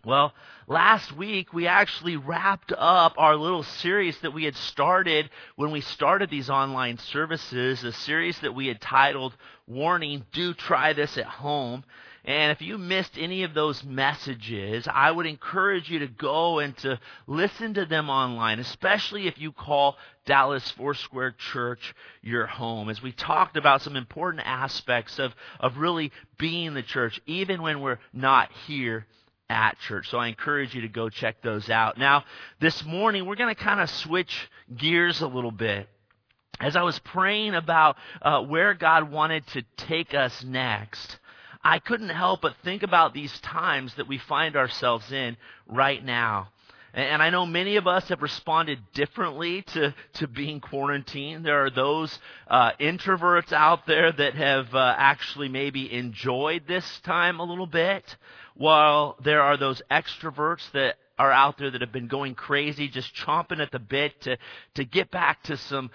Well, last week we actually wrapped up our little series that we had started when we started these online services, a series that we had titled, Warning, Do Try This at Home. And if you missed any of those messages, I would encourage you to go and to listen to them online, especially if you call Dallas Foursquare Church your home, as we talked about some important aspects of really being the church, even when we're not here at church. So I encourage you to go check those out. Now, this morning, we're going to kind of switch gears a little bit. As I was praying about where God wanted to take us next, I couldn't help but think about these times that we find ourselves in right now. And I know many of us have responded differently to being quarantined. There are those introverts out there that have actually maybe enjoyed this time a little bit, while there are those extroverts that are out there that have been going crazy, just chomping at the bit to get back to some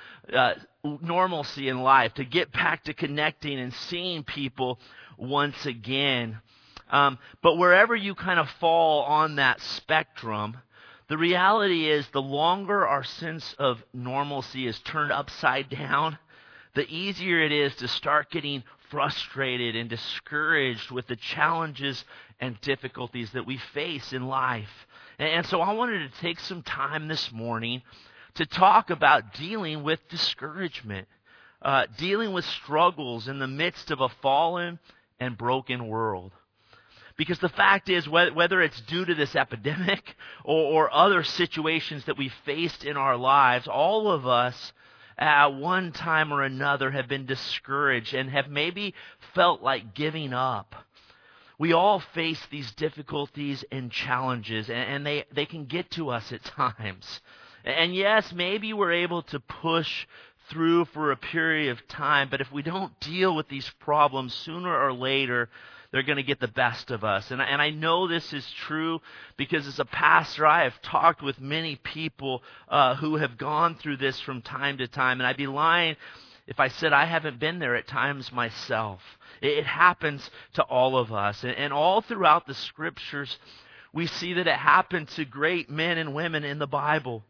normalcy in life, to get back to connecting and seeing people once again. But wherever you kind of fall on that spectrum, the reality is the longer our sense of normalcy is turned upside down, the easier it is to start getting frustrated and discouraged with the challenges and difficulties that we face in life. And so I wanted to take some time this morning to talk about dealing with discouragement, dealing with struggles in the midst of a fallen and broken world. Because the fact is, whether it's due to this epidemic or other situations that we faced in our lives, all of us at one time or another have been discouraged and have maybe felt like giving up. We all face these difficulties and challenges, and they can get to us at times. And yes, maybe we're able to push through for a period of time, but if we don't deal with these problems sooner or later, they're going to get the best of us. And I know this is true because as a pastor, I have talked with many people who have gone through this from time to time. And I'd be lying if I said I haven't been there at times myself. It happens to all of us. And all throughout the Scriptures, we see that it happened to great men and women in the Bible.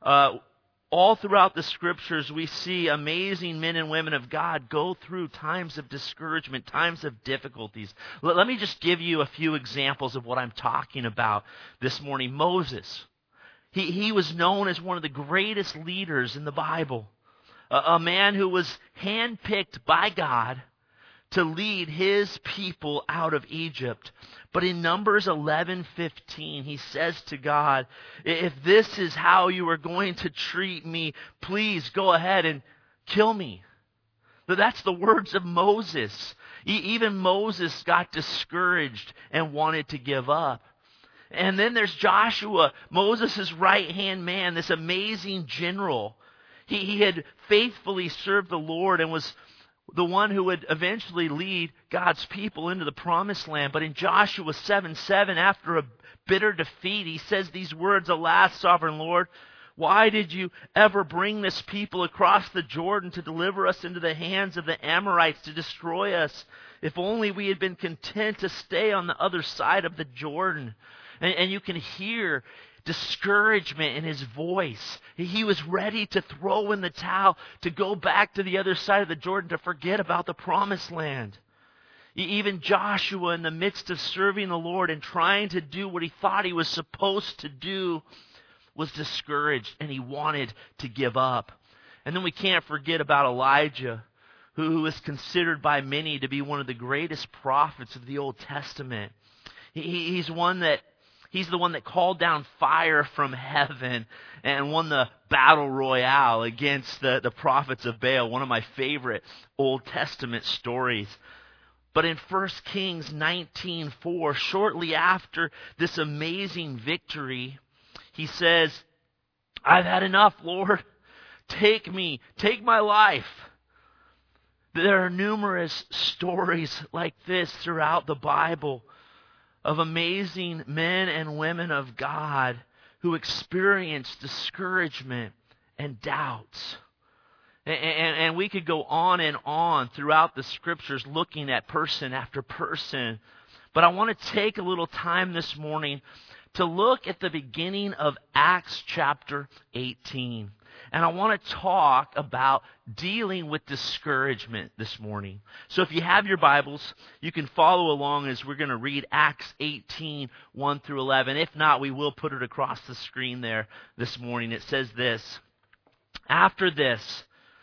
All throughout the Scriptures, we see amazing men and women of God go through times of discouragement, times of difficulties. Let me just give you a few examples of what I'm talking about this morning. Moses. He was known as one of the greatest leaders in the Bible. A man who was handpicked by God to lead his people out of Egypt. But in Numbers 11:15, he says to God, if this is how you are going to treat me, please go ahead and kill me. But that's the words of Moses. Even Moses got discouraged and wanted to give up. And then there's Joshua, Moses' right-hand man, this amazing general. He had faithfully served the Lord and was the one who would eventually lead God's people into the promised land. But in Joshua 7:7, after a bitter defeat, he says these words, alas, sovereign Lord, why did you ever bring this people across the Jordan to deliver us into the hands of the Amorites to destroy us? If only we had been content to stay on the other side of the Jordan. And you can hear discouragement in his voice. He was ready to throw in the towel, to go back to the other side of the Jordan, to forget about the promised land. Even Joshua, in the midst of serving the Lord and trying to do what he thought he was supposed to do, was discouraged and he wanted to give up. And then we can't forget about Elijah, who is considered by many to be one of the greatest prophets of the Old Testament. He's the one that called down fire from heaven and won the battle royale against the prophets of Baal, one of my favorite Old Testament stories. But in 1 Kings 19:4, shortly after this amazing victory, he says, I've had enough, Lord. Take me. Take my life. There are numerous stories like this throughout the Bible of amazing men and women of God who experienced discouragement and doubts. And we could go on and on throughout the Scriptures looking at person after person. But I want to take a little time this morning to look at the beginning of Acts chapter 18. And I want to talk about dealing with discouragement this morning. So if you have your Bibles, you can follow along as we're going to read Acts 18, 1 through 11. If not, we will put it across the screen there this morning. It says this: After this,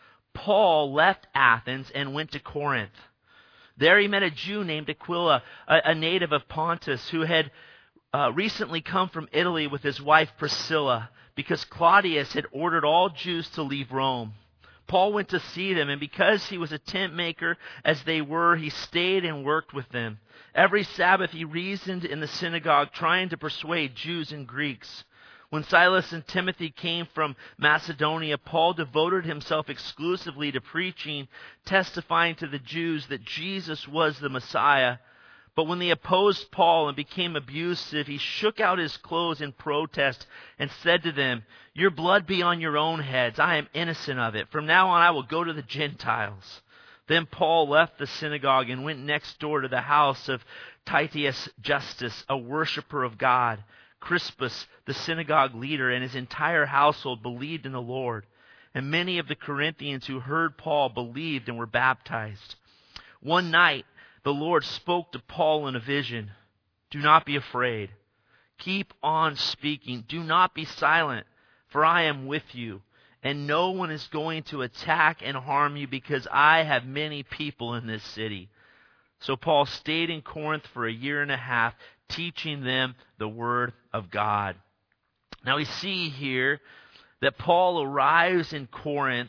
Paul left Athens and went to Corinth. There he met a Jew named Aquila, a native of Pontus, who had recently come from Italy with his wife Priscilla, because Claudius had ordered all Jews to leave Rome. Paul went to see them, and because he was a tent maker as they were, he stayed and worked with them. Every Sabbath he reasoned in the synagogue, trying to persuade Jews and Greeks. When Silas and Timothy came from Macedonia, Paul devoted himself exclusively to preaching, testifying to the Jews that Jesus was the Messiah. But when they opposed Paul and became abusive, he shook out his clothes in protest and said to them, "Your blood be on your own heads. I am innocent of it. From now on I will go to the Gentiles." Then Paul left the synagogue and went next door to the house of Titius Justus, a worshiper of God. Crispus, the synagogue leader, and his entire household believed in the Lord. And many of the Corinthians who heard Paul believed and were baptized. One night, the Lord spoke to Paul in a vision. "Do not be afraid. Keep on speaking. Do not be silent, for I am with you. And no one is going to attack and harm you, because I have many people in this city." So Paul stayed in Corinth for a year and a half, teaching them the word of God. Now we see here that Paul arrives in Corinth,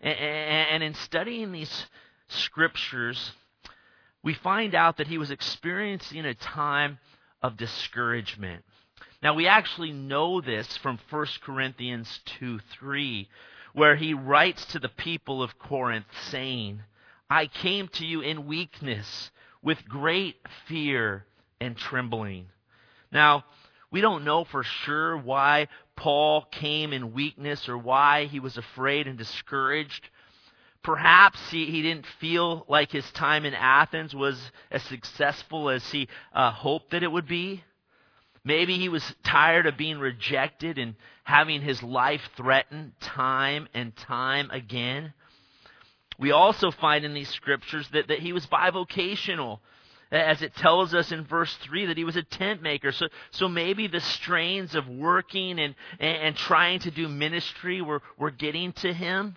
and in studying these scriptures, we find out that he was experiencing a time of discouragement. Now, we actually know this from 1 Corinthians 2:3, where he writes to the people of Corinth saying, "I came to you in weakness, with great fear and trembling." Now, we don't know for sure why Paul came in weakness or why he was afraid and discouraged. Perhaps he didn't feel like his time in Athens was as successful as he hoped that it would be. Maybe he was tired of being rejected and having his life threatened time and time again. We also find in these scriptures that he was bivocational, as it tells us in verse 3 that he was a tent maker. So maybe the strains of working and trying to do ministry were getting to him.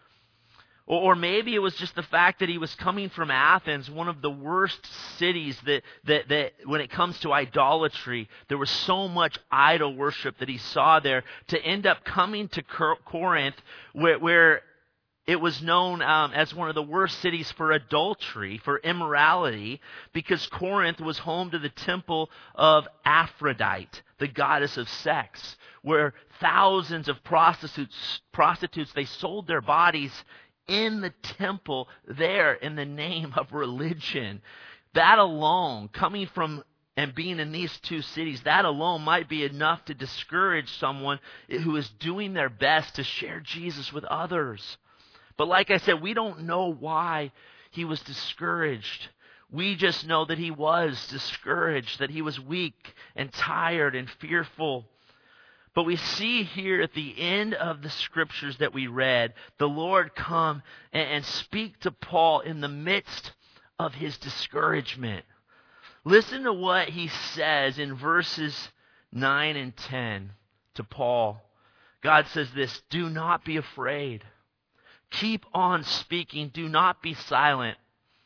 Or maybe it was just the fact that he was coming from Athens, one of the worst cities that when it comes to idolatry, there was so much idol worship that he saw there, to end up coming to Corinth, where it was known as one of the worst cities for adultery, for immorality, because Corinth was home to the temple of Aphrodite, the goddess of sex, where thousands of prostitutes, they sold their bodies in the temple there in the name of religion. That alone, coming from and being in these two cities, that alone might be enough to discourage someone who is doing their best to share Jesus with others. But like I said, we don't know why he was discouraged. We just know that he was discouraged, that he was weak and tired and fearful. But we see here at the end of the scriptures that we read, the Lord come and speak to Paul in the midst of his discouragement. Listen to what he says in verses 9 and 10 to Paul. God says this: "Do not be afraid. Keep on speaking. Do not be silent."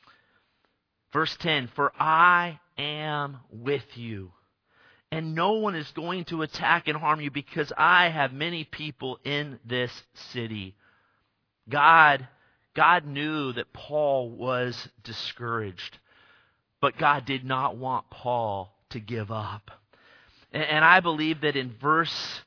Verse 10, "For I am with you, and no one is going to attack and harm you, because I have many people in this city." God knew that Paul was discouraged, but God did not want Paul to give up. And I believe that in verse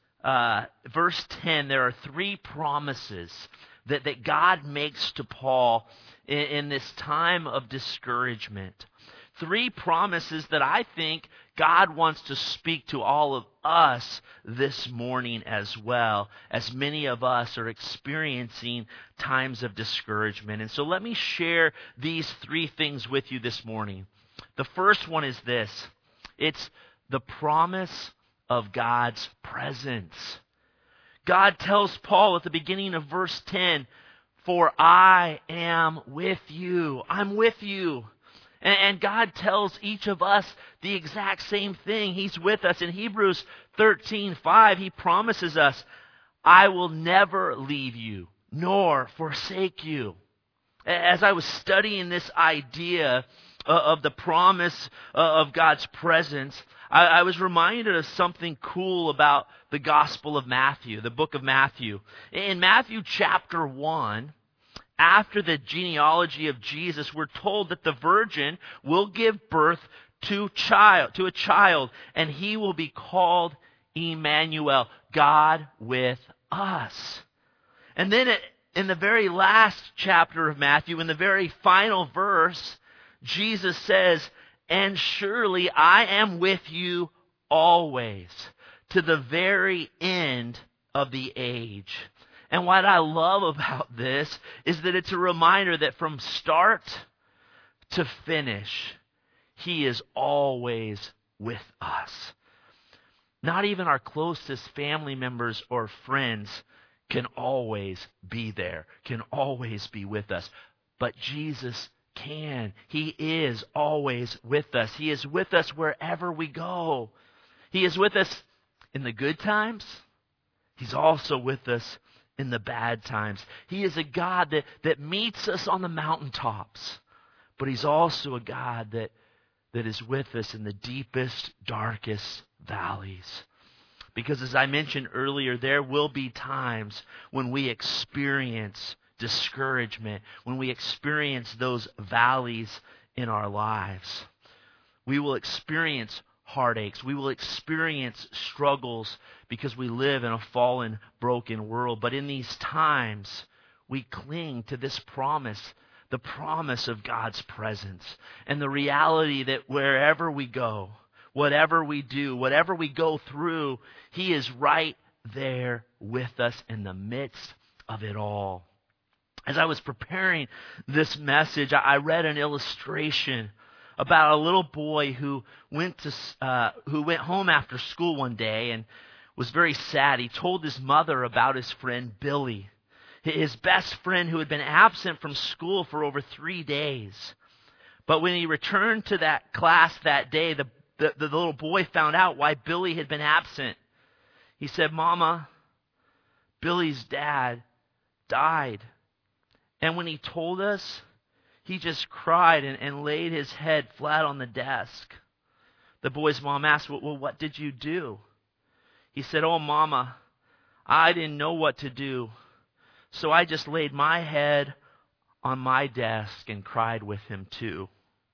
10, there are three promises that God makes to Paul in this time of discouragement. Three promises that I think God wants to speak to all of us this morning as well, as many of us are experiencing times of discouragement. And so let me share these three things with you this morning. The first one is this. It's the promise of God's presence. God tells Paul at the beginning of verse 10, "For I am with you." I'm with you. And God tells each of us the exact same thing. He's with us. In Hebrews 13:5, He promises us, "I will never leave you nor forsake you." As I was studying this idea of the promise of God's presence, I was reminded of something cool about the Gospel of Matthew, the book of Matthew. In Matthew chapter 1, after the genealogy of Jesus, we're told that the virgin will give birth to a child, and he will be called Emmanuel, God with us. And then in the very last chapter of Matthew, in the very final verse, Jesus says, "And surely I am with you always, to the very end of the age." And what I love about this is that it's a reminder that from start to finish, He is always with us. Not even our closest family members or friends can always be there, can always be with us. But Jesus can. He is always with us. He is with us wherever we go. He is with us in the good times. He's also with us in the bad times. He is a God that meets us on the mountaintops. But He's also a God that is with us in the deepest, darkest valleys. Because as I mentioned earlier, there will be times when we experience discouragement, when we experience those valleys in our lives. We will experience heartaches. We will experience struggles because we live in a fallen, broken world. But in these times, we cling to this promise, the promise of God's presence, and the reality that wherever we go, whatever we do, whatever we go through, He is right there with us in the midst of it all. As I was preparing this message, I read an illustration about a little boy who went home after school one day and was very sad. He told his mother about his friend Billy, his best friend who had been absent from school for over 3 days. But when he returned to that class that day, the little boy found out why Billy had been absent. He said, "Mama, Billy's dad died." And when he told us, he just cried and laid his head flat on the desk. The boy's mom asked, "Well, what did you do?" He said, "Oh, Mama, I didn't know what to do. So I just laid my head on my desk and cried with him too."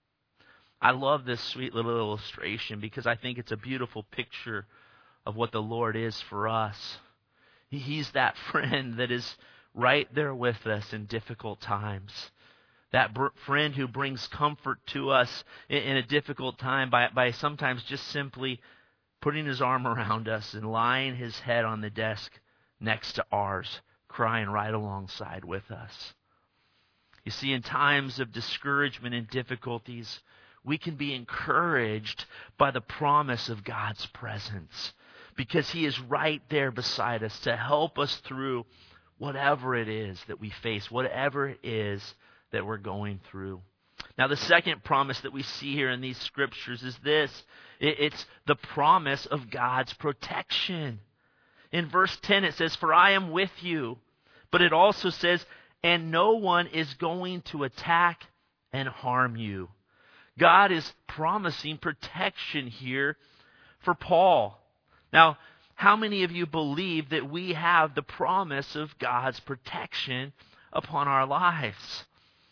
I love this sweet little illustration because I think it's a beautiful picture of what the Lord is for us. He's that friend that is right there with us in difficult times. That friend who brings comfort to us in a difficult time by sometimes just simply putting his arm around us and lying his head on the desk next to ours, crying right alongside with us. You see, in times of discouragement and difficulties, we can be encouraged by the promise of God's presence because He is right there beside us to help us through whatever it is that we face, whatever it is that we're going through. Now, the second promise that we see here in these scriptures is this. It's the promise of God's protection. In verse 10, it says, "For I am with you." But it also says, "And no one is going to attack and harm you." God is promising protection here for Paul. Now, how many of you believe that we have the promise of God's protection upon our lives?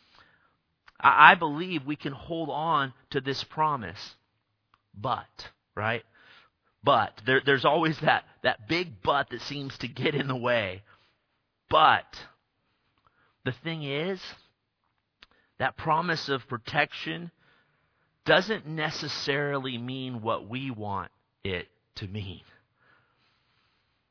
I believe we can hold on to this promise. But, right? But, there's always that big but that seems to get in the way. But, the thing is, that promise of protection doesn't necessarily mean what we want it to mean.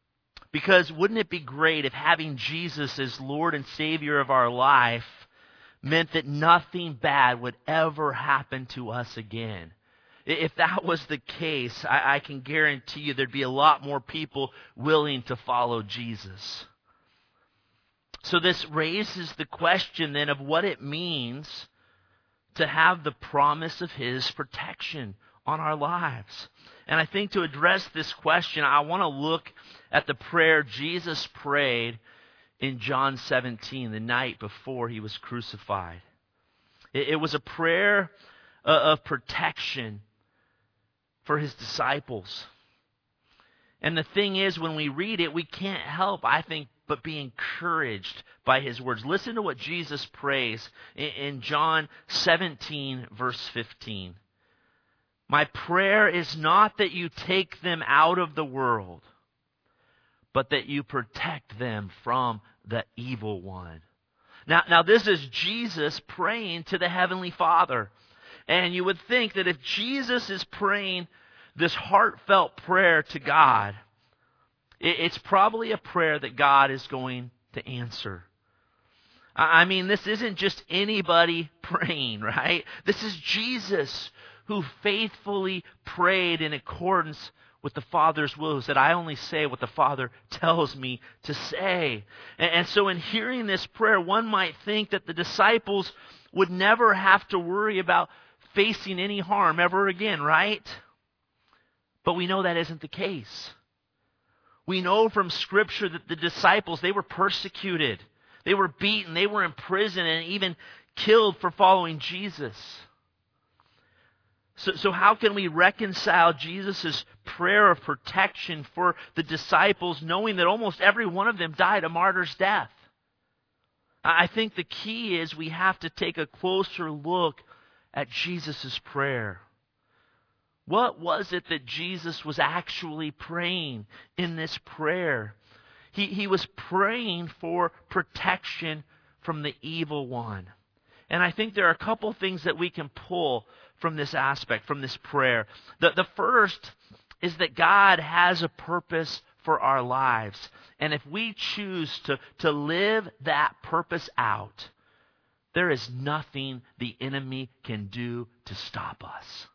Because wouldn't it be great if having Jesus as Lord and Savior of our life meant that nothing bad would ever happen to us again. If that was the case, I can guarantee you there'd be a lot more people willing to follow Jesus. So this raises the question then of what it means to have the promise of His protection on our lives. And I think to address this question, I want to look at the prayer Jesus prayed in John 17, the night before He was crucified. It was a prayer of protection for His disciples. And the thing is, when we read it, we can't help, I think, but be encouraged by His words. Listen to what Jesus prays in John 17, verse 15. My prayer is not that you take them out of the world, but that you protect them from the evil one. Now this is Jesus praying to the Heavenly Father. And you would think that if Jesus is praying this heartfelt prayer to God, it's probably a prayer that God is going to answer. I mean, this isn't just anybody praying, right? This is Jesus who faithfully prayed in accordance with the Father's will, who said, I only say what the Father tells me to say. And so in hearing this prayer, one might think that the disciples would never have to worry about facing any harm ever again, right? But we know that isn't the case. We know from Scripture that the disciples, they were persecuted. They were beaten. They were imprisoned and even killed for following Jesus. So how can we reconcile Jesus' prayer of protection for the disciples, knowing that almost every one of them died a martyr's death? I think the key is we have to take a closer look at Jesus' prayer. What was it that Jesus was actually praying in this prayer? He was praying for protection from the evil one. And I think there are a couple things that we can pull from this aspect, from this prayer. The first is that God has a purpose for our lives. And if we choose to live that purpose out, there is nothing the enemy can do to stop us.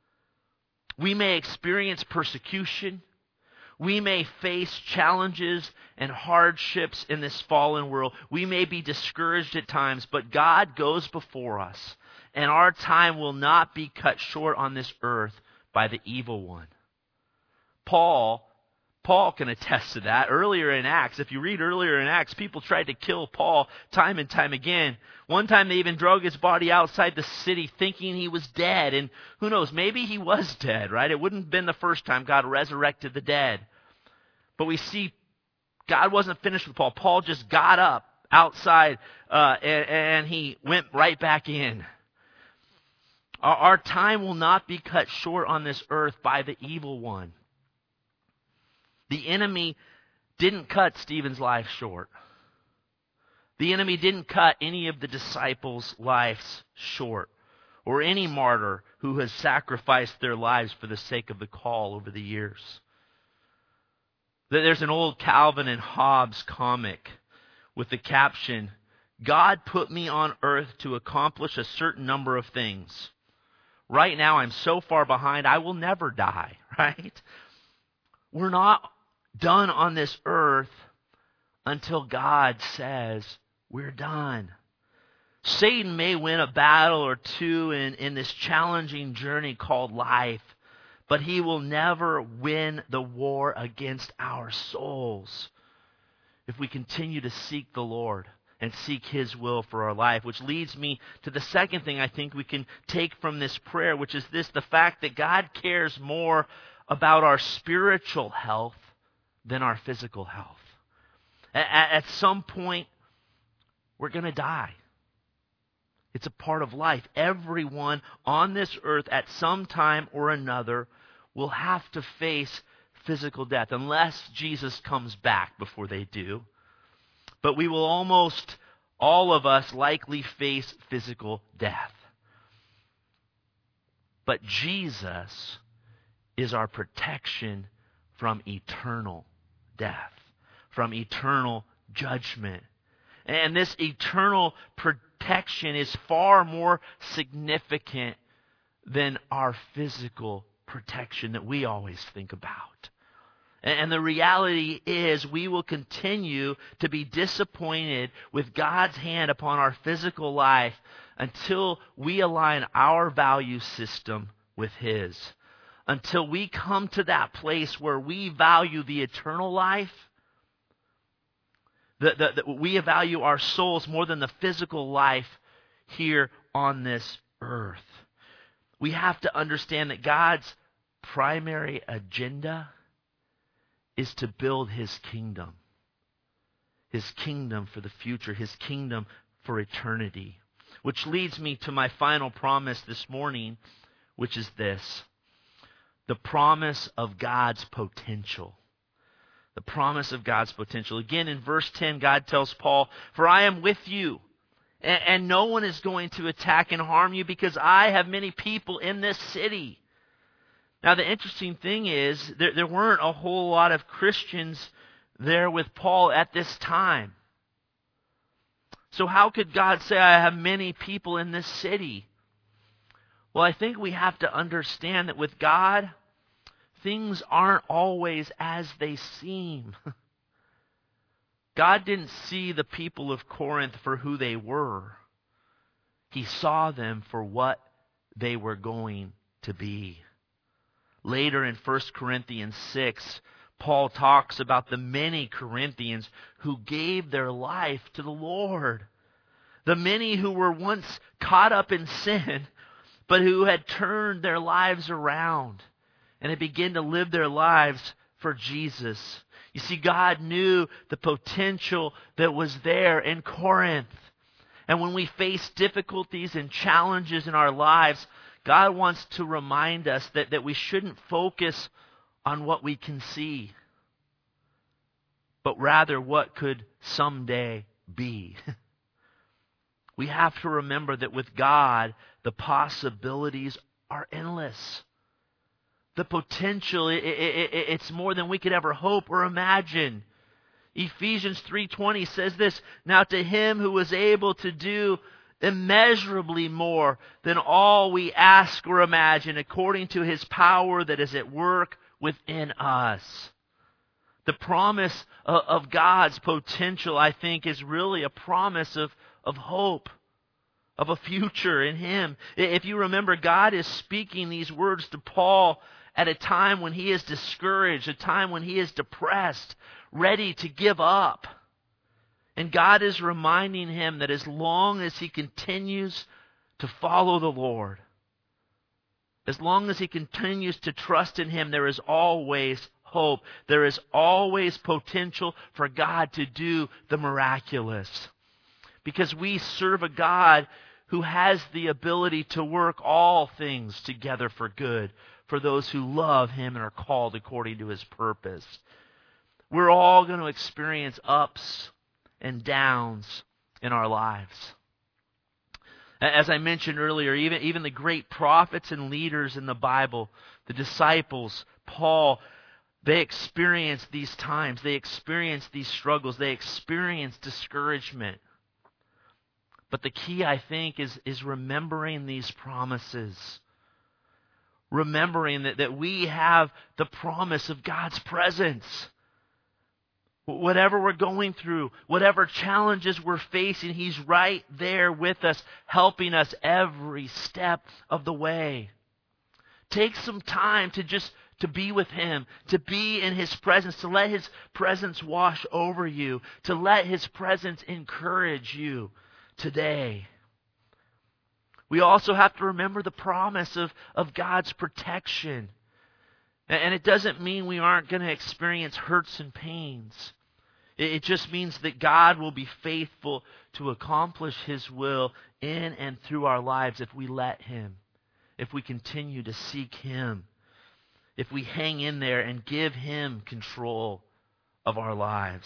We may experience persecution. We may face challenges and hardships in this fallen world. We may be discouraged at times, but God goes before us, and our time will not be cut short on this earth by the evil one. Paul can attest to that. Earlier in Acts, if you read earlier in Acts, people tried to kill Paul time and time again. One time they even drug his body outside the city thinking he was dead. And who knows, maybe he was dead, right? It wouldn't have been the first time God resurrected the dead. But we see God wasn't finished with Paul. Paul just got up outside and he went right back in. Our time will not be cut short on this earth by the evil one. The enemy didn't cut Stephen's life short. The enemy didn't cut any of the disciples' lives short, or any martyr who has sacrificed their lives for the sake of the call over the years. There's an old Calvin and Hobbes comic with the caption, God put me on earth to accomplish a certain number of things. Right now I'm so far behind I will never die, right? We're not done on this earth until God says we're done. Satan may win a battle or two in this challenging journey called life, but he will never win the war against our souls if we continue to seek the Lord and seek His will for our life. Which leads me to the second thing I think we can take from this prayer, which is this: the fact that God cares more about our spiritual health than our physical health. At some point, we're going to die. It's a part of life. Everyone on this earth at some time or another will have to face physical death, unless Jesus comes back before they do. But we will almost, all of us, likely face physical death. But Jesus is our protection from eternal death, from eternal judgment. And this eternal protection protection is far more significant than our physical protection that we always think about. And the reality is we will continue to be disappointed with God's hand upon our physical life until we align our value system with His. Until we come to that place where we value the eternal life, we value our souls more than the physical life here on this earth. We have to understand that God's primary agenda is to build His kingdom for the future, His kingdom for eternity. Which leads me to my final promise this morning, which is this: the promise of God's potential. The promise of God's potential. Again, in verse 10, God tells Paul, "For I am with you, and no one is going to attack and harm you, because I have many people in this city." Now, the interesting thing is, there weren't a whole lot of Christians there with Paul at this time. So how could God say, "I have many people in this city"? Well, I think we have to understand that with God, things aren't always as they seem. God didn't see the people of Corinth for who they were. He saw them for what they were going to be. Later in 1 Corinthians 6, Paul talks about the many Corinthians who gave their life to the Lord. The many who were once caught up in sin, but who had turned their lives around and had begun to live their lives for Jesus. You see, God knew the potential that was there in Corinth. And when we face difficulties and challenges in our lives, God wants to remind us that we shouldn't focus on what we can see, but rather what could someday be. We have to remember that with God, the possibilities are endless. The potential, it's more than we could ever hope or imagine. Ephesians 3:20 says this: "Now to Him who was able to do immeasurably more than all we ask or imagine, according to His power that is at work within us." The promise of God's potential, I think, is really a promise of hope, of a future in Him. If you remember, God is speaking these words to Paul at a time when he is discouraged, a time when he is depressed, ready to give up. And God is reminding him that as long as he continues to follow the Lord, as long as he continues to trust in Him, there is always hope. There is always potential for God to do the miraculous. Because we serve a God who has the ability to work all things together for good for those who love Him and are called according to His purpose. We're all going to experience ups and downs in our lives. As I mentioned earlier, even the great prophets and leaders in the Bible, the disciples, Paul, they experienced these times. They experienced these struggles. They experienced discouragement. But the key, I think, is remembering these promises. Remembering that we have the promise of God's presence. Whatever we're going through, whatever challenges we're facing, He's right there with us, helping us every step of the way. Take some time to be with Him, to be in His presence, to let His presence wash over you, to let His presence encourage you today. We also have to remember the promise of God's protection. And it doesn't mean we aren't going to experience hurts and pains. It just means that God will be faithful to accomplish His will in and through our lives if we let Him, if we continue to seek Him, if we hang in there and give Him control of our lives.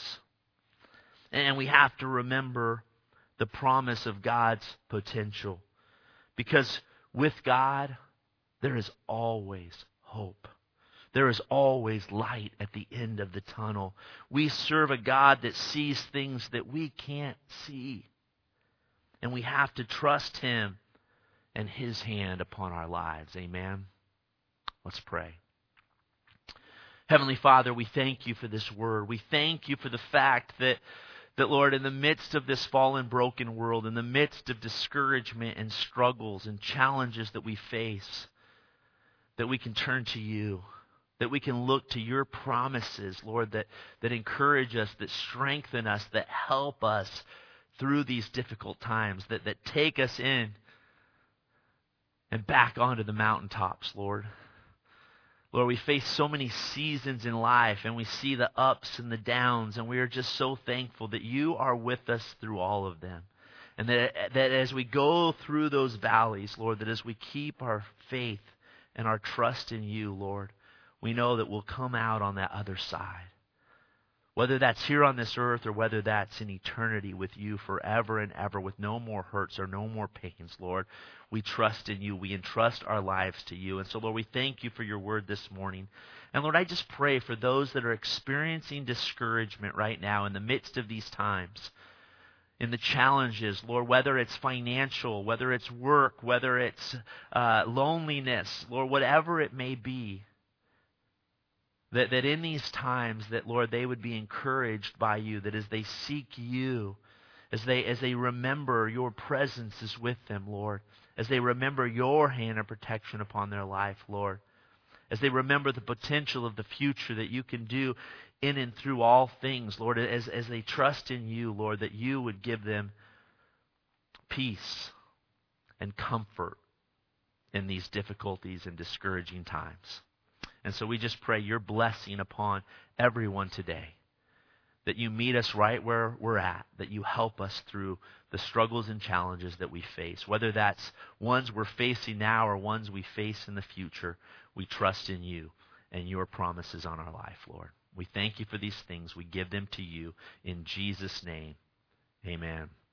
And we have to remember the promise of God's potential. Because with God, there is always hope. There is always light at the end of the tunnel. We serve a God that sees things that we can't see. and we have to trust Him and His hand upon our lives. Amen. Let's pray. Heavenly Father, we thank You for this word. We thank You for the fact that Lord, in the midst of this fallen, broken world, in the midst of discouragement and struggles and challenges that we face, that we can turn to You, that we can look to Your promises, Lord, that encourage us, that strengthen us, that help us through these difficult times, that take us in and back onto the mountaintops, Lord. Lord, we face so many seasons in life, and we see the ups and the downs, and we are just so thankful that You are with us through all of them. And that as we go through those valleys, Lord, that as we keep our faith and our trust in You, Lord, we know that we'll come out on that other side. Whether that's here on this earth or whether that's in eternity with You forever and ever, with no more hurts or no more pains, Lord, we trust in You. We entrust our lives to You. And so, Lord, we thank You for Your word this morning. And Lord, I just pray for those that are experiencing discouragement right now in the midst of these times, in the challenges, Lord, whether it's financial, whether it's work, whether it's loneliness, Lord, whatever it may be, that in these times that, Lord, they would be encouraged by You, that as they seek You, as they remember Your presence is with them, Lord, as they remember Your hand of protection upon their life, Lord, as they remember the potential of the future that You can do in and through all things, Lord, as they trust in You, Lord, that You would give them peace and comfort in these difficulties and discouraging times. And so we just pray Your blessing upon everyone today, that You meet us right where we're at, that You help us through the struggles and challenges that we face, whether that's ones we're facing now or ones we face in the future. We trust in You and Your promises on our life, Lord. We thank You for these things. We give them to You in Jesus' name. Amen.